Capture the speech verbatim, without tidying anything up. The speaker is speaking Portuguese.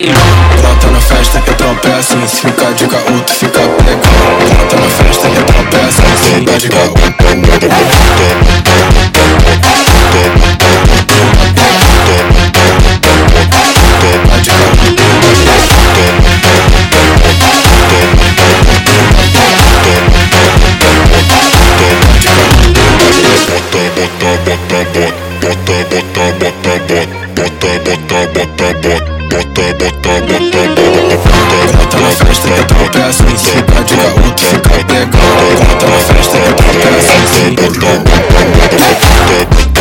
Brota na festa que a tropa é assim. Se ficar de caô, tu fica pegando. Brota na festa que a tropa é assim. Se ficar de caô, brota na festa que a tropa é assim. Se ficar de caô, tu fica pegando. Brota na festa que a tropa é assim.